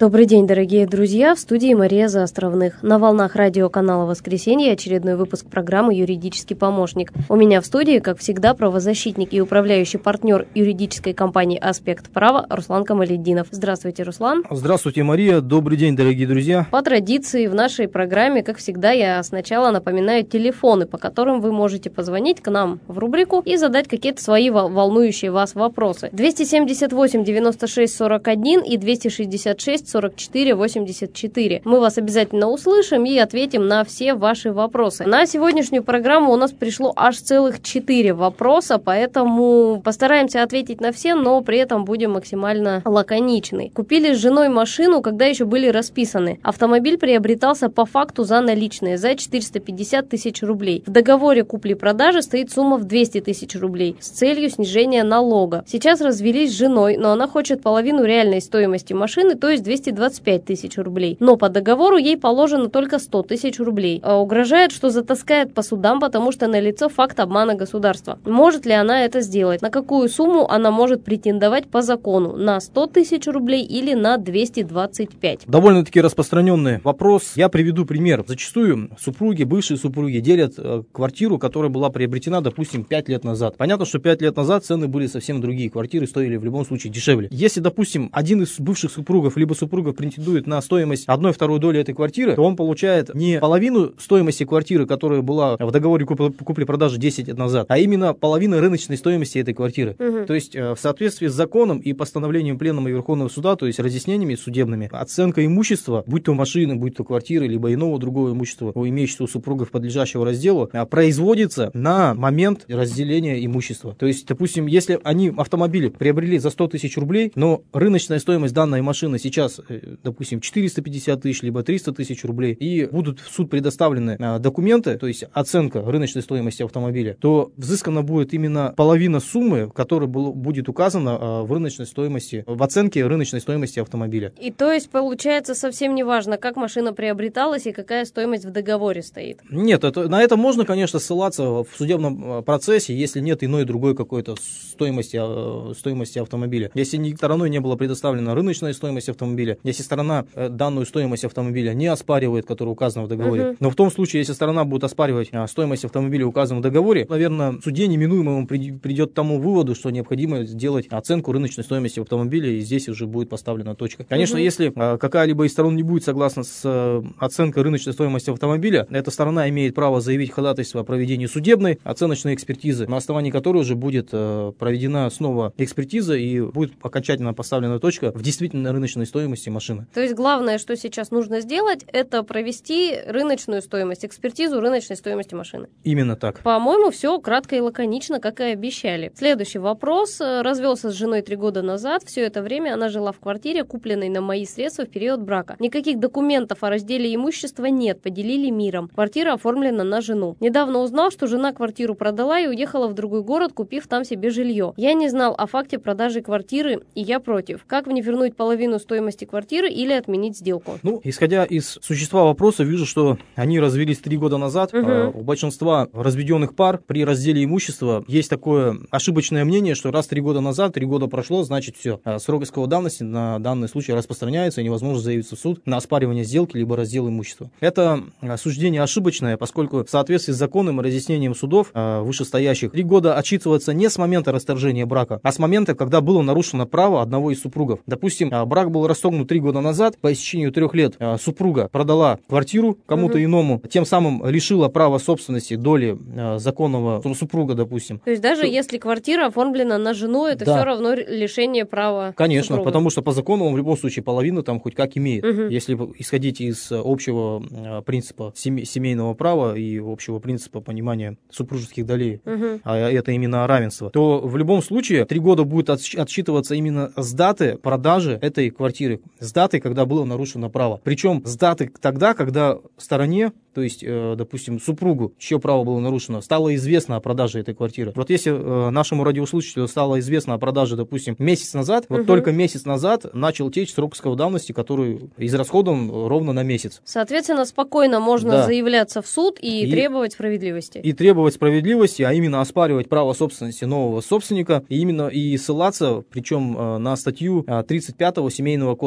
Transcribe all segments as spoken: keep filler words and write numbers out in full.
Добрый день, дорогие друзья, в студии Мария Заостровных. На волнах радиоканала «Воскресенье» очередной выпуск программы «Юридический помощник». У меня в студии, как всегда, правозащитник и управляющий партнер юридической компании «Аспект права» Руслан Камалетдинов. Здравствуйте, Руслан. Здравствуйте, Мария. Добрый день, дорогие друзья. По традиции в нашей программе, как всегда, я сначала напоминаю телефоны, по которым вы можете позвонить к нам в рубрику и задать какие-то свои волнующие вас вопросы. двести семьдесят восемь девяносто шесть сорок один и двести шестьдесят шесть сорок четыре восемьдесят четыре. Мы вас обязательно услышим и ответим на все ваши вопросы. На сегодняшнюю программу у нас пришло аж целых четыре вопроса, поэтому постараемся ответить на все, но при этом будем максимально лаконичны. Купили с женой машину, когда еще были расписаны. Автомобиль приобретался по факту за наличные, за четыреста пятьдесят тысяч рублей. В договоре купли-продажи стоит сумма в двести тысяч рублей с целью снижения налога. Сейчас развелись с женой, но она хочет половину реальной стоимости машины, то есть двести двадцать пять тысяч рублей. Но по договору ей положено только сто тысяч рублей. А угрожает, что затаскает по судам, потому что налицо факт обмана государства. Может ли она это сделать? На какую сумму она может претендовать по закону? На сто тысяч рублей или на двести двадцать пять? Довольно-таки распространенный вопрос. Я приведу пример. Зачастую супруги, бывшие супруги делят э, квартиру, которая была приобретена, допустим, пять лет назад. Понятно, что пять лет назад цены были совсем другие. Квартиры стоили в любом случае дешевле. Если, допустим, один из бывших супругов либо супругов претендует на стоимость одной-второй доли этой квартиры, то он получает не половину стоимости квартиры, которая была в договоре купли-продажи десять лет назад, а именно половину рыночной стоимости этой квартиры. Угу. То есть в соответствии с законом и постановлением Пленума и Верховного суда, то есть разъяснениями судебными, оценка имущества, будь то машины, будь то квартиры, либо иного другого имущества, имеющего супругов подлежащего разделу, производится на момент разделения имущества. То есть, допустим, если они автомобили приобрели за сто тысяч рублей, но рыночная стоимость данной машины сейчас, допустим, четыреста пятьдесят тысяч, либо триста тысяч рублей, и будут в суд предоставлены документы, то есть оценка рыночной стоимости автомобиля, то взыскана будет именно половина суммы, которая будет указана в рыночной стоимости, в оценке рыночной стоимости автомобиля. И то есть, получается, совсем не важно, как машина приобреталась и какая стоимость в договоре стоит? Нет, это, на это можно, конечно, ссылаться в судебном процессе, если нет иной другой какой-то стоимости, стоимости автомобиля. Если стороной не была предоставлена рыночная стоимость автомобиля, если сторона э, данную стоимость автомобиля не оспаривает, которая указана в договоре. Uh-huh. Но в том случае, если сторона будет оспаривать а, стоимость автомобиля, указанную в договоре, наверное, в суде неминуемо он при, придет к тому выводу, что необходимо сделать оценку рыночной стоимости автомобиля, и здесь уже будет поставлена точка. Конечно, uh-huh. если а, какая-либо из сторон не будет согласна с а, оценкой рыночной стоимости автомобиля, эта сторона имеет право заявить ходатайство о проведении судебной оценочной экспертизы, на основании которой уже будет а, проведена снова экспертиза и будет окончательно поставлена точка в действительно рыночной стоимости машины. То есть главное, что сейчас нужно сделать, это провести рыночную стоимость, экспертизу рыночной стоимости машины. Именно так. По-моему, все кратко и лаконично, как и обещали. Следующий вопрос. Развелся с женой три года назад. Все это время она жила в квартире, купленной на мои средства в период брака. Никаких документов о разделе имущества нет, поделили миром. Квартира оформлена на жену. Недавно узнал, что жена квартиру продала и уехала в другой город, купив там себе жилье. Я не знал о факте продажи квартиры, и я против. Как мне вернуть половину стоимости квартиры или отменить сделку? Ну, исходя из существа вопроса, вижу, что они развелись три года назад. Угу. А, у большинства разведенных пар при разделе имущества есть такое ошибочное мнение, что раз три года назад, три года прошло, значит все. А, срок исковой давности на данный случай распространяется, и невозможно заявиться в суд на оспаривание сделки либо раздел имущества. Это а, суждение ошибочное, поскольку в соответствии с законом и разъяснением судов а, вышестоящих, три года отчитывается не с момента расторжения брака, а с момента, когда было нарушено право одного из супругов. Допустим, а, брак был расторгнут три года назад, по истечению трех лет а, супруга продала квартиру кому-то угу. иному, тем самым лишила права собственности доли а, законного супруга, допустим. То есть даже Су... если квартира оформлена на жену, это да. все равно лишение права Конечно, супруга. Потому что по закону он в любом случае половину там хоть как имеет. Угу. Если исходить из общего а, принципа семей, семейного права и общего принципа понимания супружеских долей, угу. а это именно равенство, то в любом случае три года будет отсчитываться именно с даты продажи этой квартиры, с даты, когда было нарушено право. Причем с даты тогда, когда стороне, то есть, э, допустим, супругу, чье право было нарушено, стало известно о продаже этой квартиры. Вот если э, нашему радиослушателю стало известно о продаже, допустим, месяц назад, вот угу. только месяц назад начал течь срок исковой давности, который израсходован ровно на месяц. Соответственно, спокойно можно да. заявляться в суд и, и требовать справедливости. И требовать справедливости, а именно оспаривать право собственности нового собственника, и именно и ссылаться, причем э, на статью тридцать пятого Семейного кодекса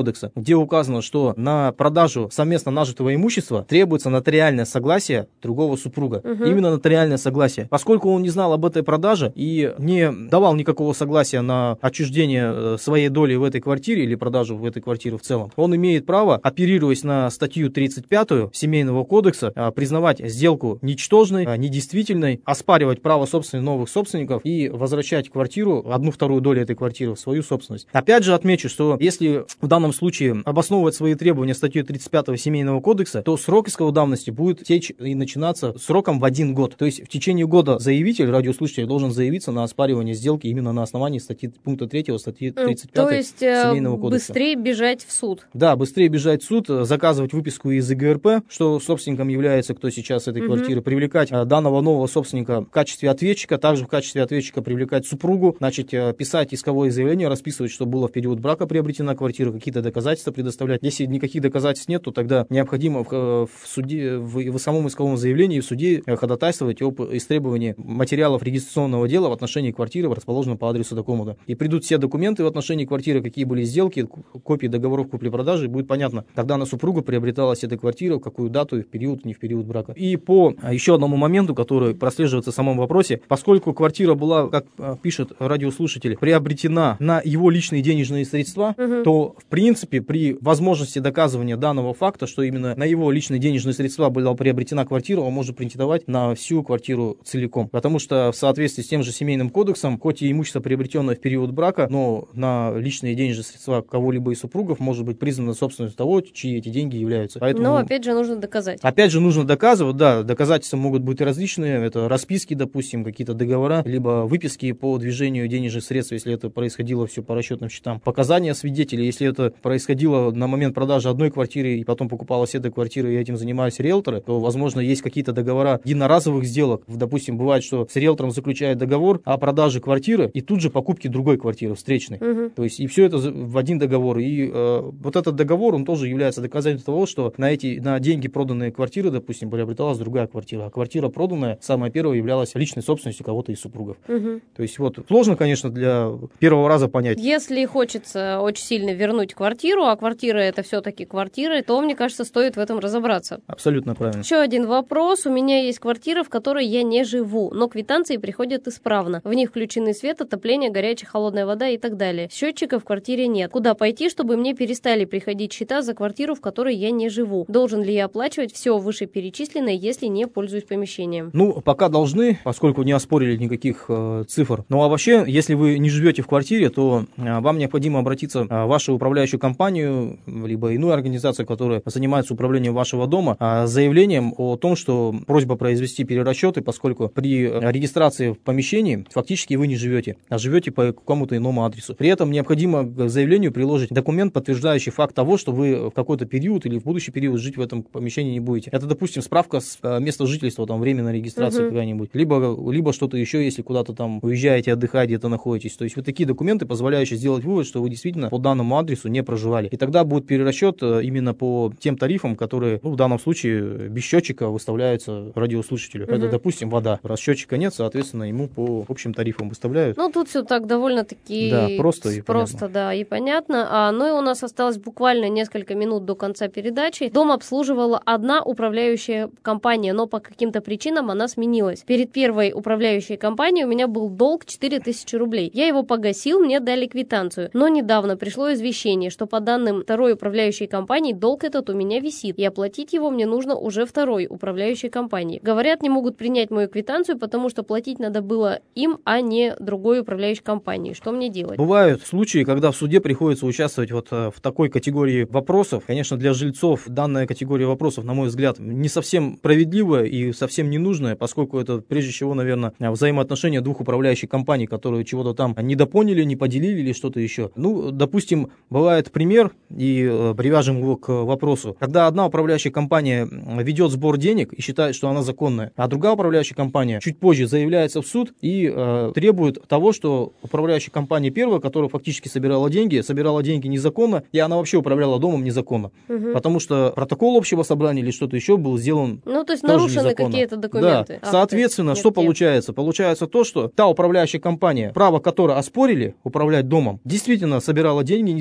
кодекса, где указано, что на продажу совместно нажитого имущества требуется нотариальное согласие другого супруга. Угу. Именно нотариальное согласие. Поскольку он не знал об этой продаже и не давал никакого согласия на отчуждение своей доли в этой квартире или продажу в этой квартире в целом, он имеет право, оперируясь на статью тридцать пятую Семейного кодекса, признавать сделку ничтожной, недействительной, оспаривать право собственности новых собственников и возвращать квартиру, одну вторую долю этой квартиры в свою собственность. Опять же отмечу, что если в данном случае обосновывать свои требования статьей тридцать пятую Семейного кодекса, то срок исковой давности будет течь и начинаться сроком в один год. То есть в течение года заявитель, радиослушатель, должен заявиться на оспаривание сделки именно на основании статьи пункта третьего статьи тридцать пятой То есть Семейного кодекса. Быстрее бежать в суд. Да, быстрее бежать в суд, заказывать выписку из И Г Р П, что собственником является кто сейчас этой угу. квартиры, привлекать данного нового собственника в качестве ответчика, также в качестве ответчика привлекать супругу, значит, писать исковое заявление, расписывать, что было в период брака приобретена квартира, какие-то доказательства предоставлять. Если никаких доказательств нет, то тогда необходимо в, в суде, в, в самом исковом заявлении в суде ходатайствовать об истребовании материалов регистрационного дела в отношении квартиры, расположенной по адресу такому-то. И придут все документы в отношении квартиры, какие были сделки, копии договоров купли-продажи, и будет понятно, когда на супругу приобреталась эта квартира, в какую дату и в период, не в период брака. И по еще одному моменту, который прослеживается в самом вопросе, поскольку квартира была, как пишет радиослушатель, приобретена на его личные денежные средства, угу. то, в принципе, при возможности доказывания данного факта, что именно на его личные денежные средства была приобретена квартира, он может претендовать на всю квартиру целиком. Потому что в соответствии с тем же Семейным кодексом, хоть и имущество, приобретенное в период брака, но на личные денежные средства кого-либо из супругов может быть признано собственностью того, чьи эти деньги являются. Поэтому, но опять же нужно доказать. Опять же нужно доказывать, да, доказательства могут быть различные, это расписки, допустим, какие-то договора, либо выписки по движению денежных средств, если это происходило все по расчетным счетам, показания свидетелей, если это происходило на момент продажи одной квартиры и потом покупалась эта квартира и этим занимались риэлторы, то, возможно, есть какие-то договора единоразовых сделок. Допустим, бывает, что с риэлтором заключает договор о продаже квартиры и тут же покупке другой квартиры встречной. Угу. То есть и все это в один договор. И э, вот этот договор, он тоже является доказательством того, что на эти на деньги проданные квартиры, допустим, приобреталась другая квартира. А квартира проданная, самая первая, являлась личной собственностью кого-то из супругов. Угу. То есть вот сложно, конечно, для первого раза понять. Если хочется очень сильно вернуть квартиру, а квартира это все-таки квартира, то, мне кажется, стоит в этом разобраться. Абсолютно правильно. Еще один вопрос. У меня есть квартира, в которой я не живу, но квитанции приходят исправно. В них включены свет, отопление, горячая, холодная вода и так далее. Счетчика в квартире нет. Куда пойти, чтобы мне перестали приходить счета за квартиру, в которой я не живу? Должен ли я оплачивать все вышеперечисленное, если не пользуюсь помещением? Ну, пока должны, поскольку не оспорили никаких э, цифр. Ну, а вообще, если вы не живете в квартире, то э, вам необходимо обратиться в вашу управляющую компанию, либо иную организацию, которая занимается управлением вашего дома, э, с заявлением о том, что просьба произвести перерасчеты, поскольку при регистрации в помещении фактически вы не живете, а живете по какому-то иному адресу. При этом необходимо к заявлению приложить документ, подтверждающий факт того, что вы в какой-то период или в будущий период жить в этом помещении не будете. Это, допустим, справка с места жительства, там, временная регистрация uh-huh. какая-нибудь, либо, либо что-то еще, если куда-то там уезжаете отдыхать, где-то находитесь. То есть вот такие документы, позволяющие сделать вывод, что вы действительно по данному адресу не проживали. И тогда будет перерасчет именно по тем тарифам, которые, ну, в данном случае без счетчика выставляются радиослушателю. Uh-huh. Это, допустим, вода. Раз счетчика нет, соответственно, ему по общим тарифам выставляют. Ну, тут все так довольно-таки да, просто, и просто понятно. Да, и понятно. А, ну и у нас осталось буквально несколько минут до конца передачи. Дом обслуживала одна управляющая компания, но по каким-то причинам она сменилась. Перед первой управляющей компанией у меня был долг четыре тысячи рублей. Я его погасил, мне дали квитанцию. Но недавно пришло извещение, что по данным второй управляющей компании долг этот у меня висит, и оплатить его мне нужно уже второй управляющей компании. Говорят, не могут принять мою квитанцию, потому что платить надо было им, а не другой управляющей компании. Что мне делать? Бывают случаи, когда в суде приходится участвовать вот в такой категории вопросов. Конечно, для жильцов данная категория вопросов, на мой взгляд, не совсем справедливая и совсем ненужная, поскольку это, прежде всего, наверное, взаимоотношения двух управляющих компаний, которые чего-то там недопоняли, не поделили или что-то еще. Ну, допустим, бывает пример, и э, привяжем его к вопросу, когда одна управляющая компания ведет сбор денег и считает, что она законная, а другая управляющая компания чуть позже заявляется в суд и э, требует того, что управляющая компания первая, которая фактически собирала деньги, собирала деньги незаконно, и она вообще управляла домом незаконно. Угу. Потому что протокол общего собрания или что-то еще был сделан. Ну, то есть нарушены незаконно. Какие-то документы. Да. А, соответственно, есть, что нет, получается? Нет. Получается то, что та управляющая компания, право которой оспорили управлять домом, действительно собирала деньги незаконно.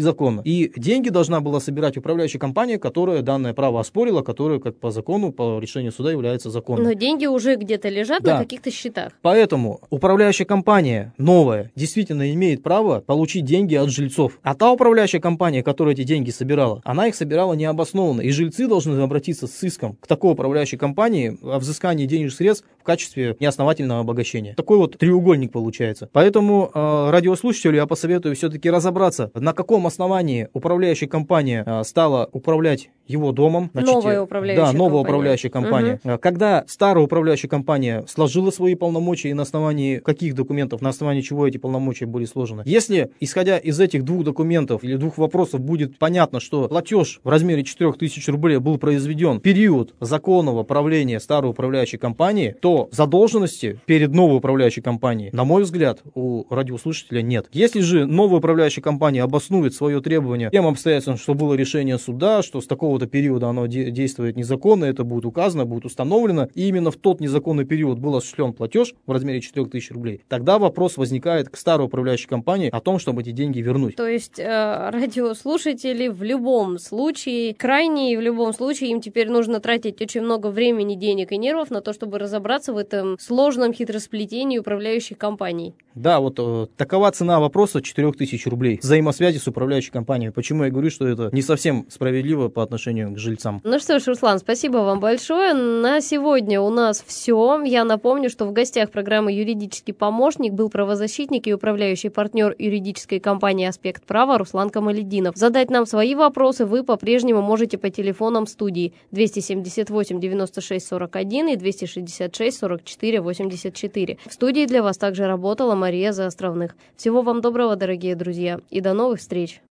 И деньги должна была собирать управляющая компания, которая данное право оспорила, которая, как по закону, по решению суда является законом. Но деньги уже где-то лежат да. на каких-то счетах. Поэтому управляющая компания новая действительно имеет право получить деньги от жильцов. А та управляющая компания, которая эти деньги собирала, она их собирала необоснованно. И жильцы должны обратиться с иском к такой управляющей компании о взыскании денежных средств в качестве неосновательного обогащения. Такой вот треугольник получается. Поэтому э, радиослушателю я посоветую все-таки разобраться, на каком основании управляющая компания э, стала управлять его домом. Значит, новая управляющая да, новая компания. управляющая компания. Угу. Когда старая управляющая компания сложила свои полномочия и на основании каких документов, на основании чего эти полномочия были сложены. Если, исходя из этих двух документов или двух вопросов, будет понятно, что платеж в размере четырех тысяч рублей был произведен в период законного правления старой управляющей компании, то задолженности перед новой управляющей компанией, на мой взгляд, у радиослушателя нет. Если же новая управляющая компания обоснует свое требование тем обстоятельствам, что было решение суда, что с такого-то периода оно де- действует незаконно, это будет указано, будет установлено, и именно в тот незаконный период был осуществлен платеж в размере четырех тысяч рублей, тогда вопрос возникает к старой управляющей компании о том, чтобы эти деньги вернуть. То есть э, радиослушатели в любом случае, крайне и в любом случае им теперь нужно тратить очень много времени, денег и нервов на то, чтобы разобраться в этом сложном хитросплетении управляющих компаний. Да, вот э, такова цена вопроса четырех тысяч рублей. Взаимосвязи с управляющей компанией. Почему я говорю, что это не совсем справедливо по отношению к жильцам. Ну что ж, Руслан, спасибо вам большое. На сегодня у нас все. Я напомню, что в гостях программы «Юридический помощник» был правозащитник и управляющий партнер юридической компании «Аспект права» Руслан Камалетдинов. Задать нам свои вопросы вы по-прежнему можете по телефонам студии двести семьдесят восемь девяносто шесть сорок один и двести шестьдесят шесть сорок четыре восемьдесят четыре. В студии для вас также работала Мария Заостровных. Всего вам доброго, дорогие друзья, и до новых встреч!